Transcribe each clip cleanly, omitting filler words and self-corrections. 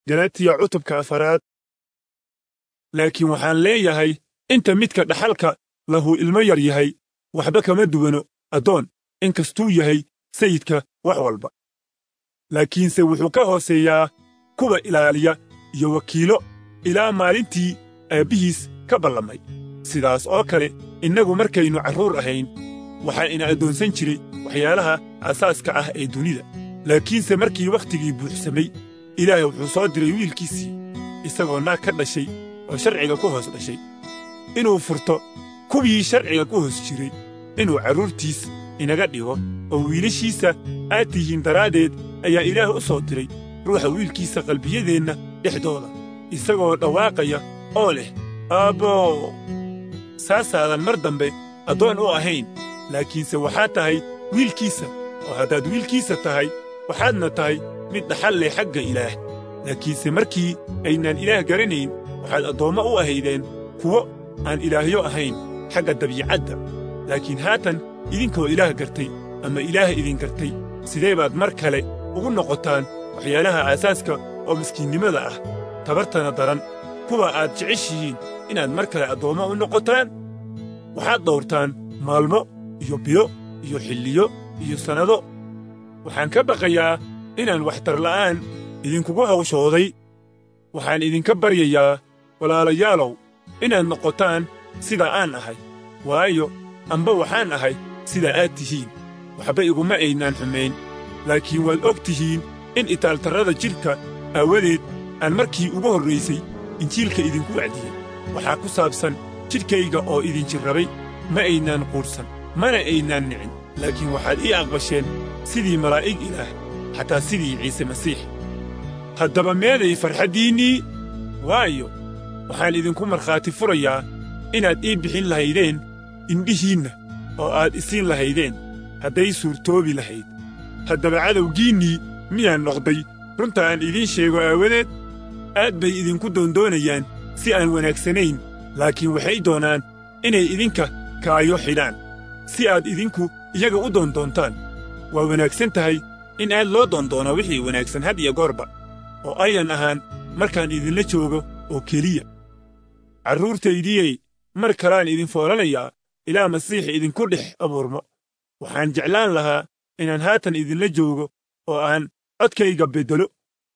Galatiya cutubka 4. laakiin waxaan leeyahay inta midka dhaxalka lahu ilmo yar yahay waxba kama duwano adoon inkastuu yahay sayidka wax walba. laakiinse wuxuu ka hooseeyaa kuwa ilaaliya iyo wakiilo ilaa maalintii aabbihiis ka ballamay. sidaas oo kale innagu markaynu carruur ahayn waxaa ina addoonsan jiray waxyaalaha asaaska ah ee dunida. laakiinse markii wakhtigii buuxsamay ilaahay wuxuu soo diray wiilkiisii isagoo naag ka dhashay oo sharciga ku hoos dhashay inuu furto kuwii sharciga ku hoos jiray inuu carruurtiis inaga dhigo oo wiilashiisa aad tihiin daraaddeed ayaa ilaah u soo diray ruuxa wiilkiisa qalbiyadeenna dhexdooda isagoo dhawaaqaya oo leh aabbo. saasaadan mar dambe addoon u ahayn laakiinse waxaad tahay wiilkiisa oo haddaad wiilkiisa tahay waxaadna tahay mid dhaxal leh xagga ilaah. laakiinse markii aynaan ilaah garanayn waxaad addoommo u ahaydeen kuwo aan ilaahyo ahayn xagga dabiicadda. laakiin haatan idinkoo ilaah gartay ama ilaah idin gartay sidee baad mar kale ugu noqotaan waxyaalaha aasaaska oo miskiinnimada ah tabartana daran kuwa aad jeceshihiin inaad mar kale addoommo u noqotaan? waxaad dhowrtaan maalmo iyo bilo iyo xilliyo iyo sannado. waxaan ka baqayaa inaan waxtarla'aan idinkugu hawshooday. waxaan idinka baryayaa walaalayaalow inaad noqotaan sida aan ahay, waayo amba waxaan ahay sida aad tihiin. waxba iguma aynaan xumayn, laakiin waad og tihiin in itaaltarrada jidhka aawadeed aan markii ugu horraysay injiilka idinku wacdiyey. waxaa ku saabsan jidhkayga oo idin jirrabay ma aynaan quursan mana aynaan nicin, laakiin waxaad ii aqbasheen sidii malaa'ig ilaah, xataa sidii ciise masiix. haddaba meeday farxaddiinnii? waayo waxaan idinku markhaati furayaa inaad ii bixin lahaydeen indhihiinna oo aad isiin lahaydeen hadday suurtoobi lahayd. haddaba cadowgiinnii miyaan noqday runta aan idiin sheego aawadeed? aad bay idinku doondoonayaan si aan wanaagsanayn, laakiin waxay doonaan inay idinka kaayo xidhaan si aad idinku iyaga u doondoontaan. waa wanaagsan tahay in aad loo doondoono wixii wanaagsan had iyo goorba, oo ayan ahaan markaan idinla joogo oo keliya. carruurtaydiyey, mar kalaan idin foolanayaa ilaa masiix idinku dhex abuurmo. waxaan jeclaan lahaa inaan haatan idinla joogo oo aan codkayga beddelo,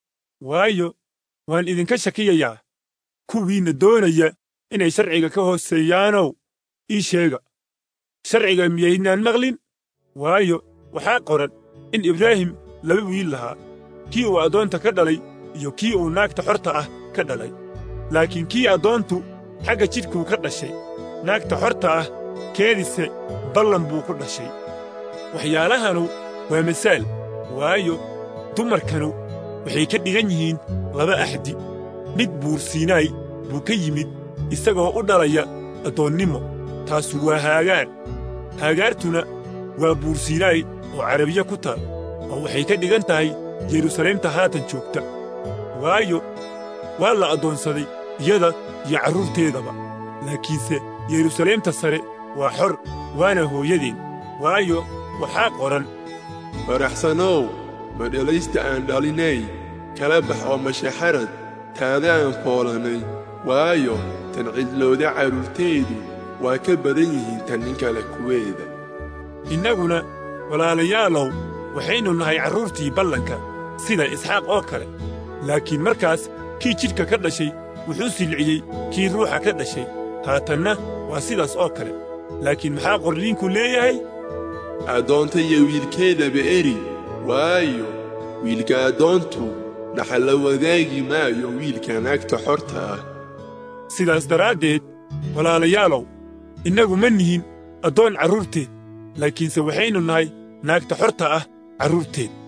waayo waan idinka shakiyayaa. kuwiinna doonaya inay sharciga ka hooseeyaanow ii sheega, sharciga miyaydnaan maqlin? waayo waxaa qoran in ibraahim 2 wiil lahaa, kii uu addoonta ka dhalay iyo kii uu naagta xorta ah ka dhalay. laakiin kii addoontu xagga jidhkuu ka dhashay, naagta xorta ah keedise ballan buu ku dhashay. waxyaalahanu waa masaal, waayo dumarkanu waxay ka dhigan yihiin 2 axdi. mid buur siinaay buu ka yimid isagoo u dhalaya addoonnimo, taasu waa haagaar. haagaartuna waa buur siinaay oo carabiya ku taal, oo waxay ka dhigan tahay yeruusaleemta haatan joogta. waayo waa la addoonsaday iyada iyo carruurteedaba. laakiinse yeruusaleemta sare waa xor, waana hooyadeen. waayo waxaa qoran, faraxsanow madhalaysta aan dhalinay, kala bax oo mashaxarad taada aan foolanay, waayo tan cidlooda carruurteedu waa ka badan yihiin tan nin kale kuweeda. innaguna walaalayaalow waxaynu nahay carruurtii ballanka sida Isxaaq oo kale. laakiin markaas kii jidhka ka dhashay wuxuu silciyey kii ruuxa ka dhashay. haatanna waa sidaas oo kale. laakiin maxaa qorniinku leeyahay? addoonta iyo wiilkeedaba eri, waayo wiilka addoontu dhaxal la wadaagi maayo wiilka naagta xorta ah. sidaas daraaddeed walaalayaalow innagu ma nihin addoon carruurteed, laakiinse waxaynu nahay naagta xorta ah carruurteed.